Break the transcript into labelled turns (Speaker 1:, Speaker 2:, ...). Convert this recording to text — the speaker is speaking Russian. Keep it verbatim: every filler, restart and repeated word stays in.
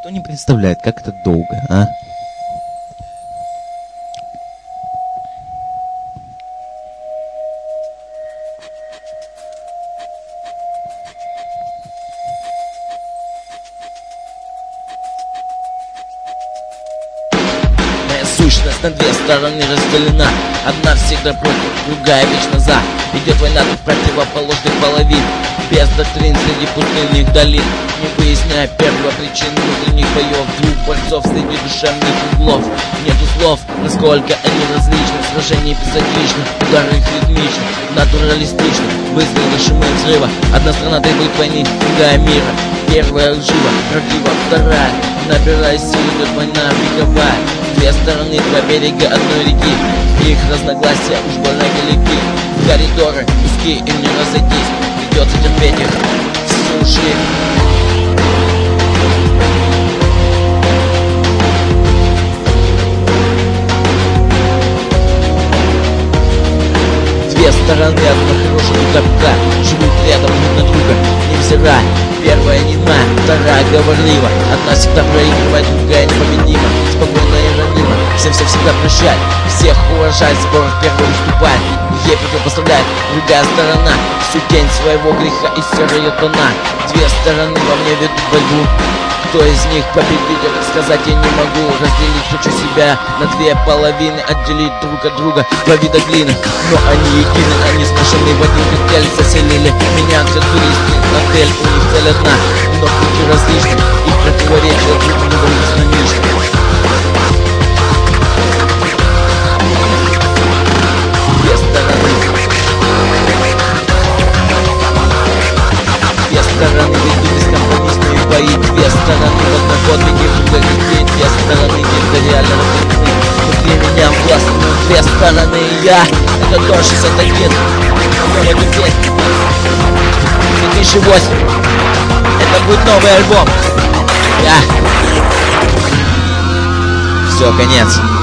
Speaker 1: Никто не представляет, как это долго, а?
Speaker 2: Сущность на две стороны разделена. Одна всегда против, другая вечно за. Идет война двух противоположных половин, без доктрин среди пустынных долин. Не выясняя первопричин внутренних боев, двух борцов среди душевных углов. Нету слов, насколько они различны. Сражения эпизодичны, удары их ритмичны, натуралистичны, вызванные взрыва. Одна страна требует войны, другая мира. Первая лжива, правдива, вторая. Набирая силу, идет война вековая. Две стороны, два берега одной реки. Их разногласия уж больно велики. Коридоры узкие, им не разойтись. Придется терпеть их всю жизнь. Две стороны, одна хорошая, другая плохая. Живут рядом друг на друга, невзирая. Первая немая, вторая говорлива. Одна всегда проигрывает, другая непобедима. Спокойно и ранима, всем все всегда прощает. Всех уважает, споров первый уступает. Ей противопоставляет другая сторона всю тень своего греха и серые тона. Две стороны во мне ведут борьбу. Кто из них победитель, сказать я не могу. Разделить хочу себя на две половины, отделить друг от друга два вида глины. Но они едины, они смешаны в один коктейль. Заселили меня все туристы, отель, у них цель одна, но пути различны. Их противоречия друг другу безграничны. Две стороны, две стороны ведут бескомпромиссные бои. Две стороны в одногодке друга людей. Две стороны территориально разделены. Внутри меня властны две стороны, и я это Дор шестьдесят один. Новая песня две тысячи восемь. Это будет новый альбом. Я. Все, конец.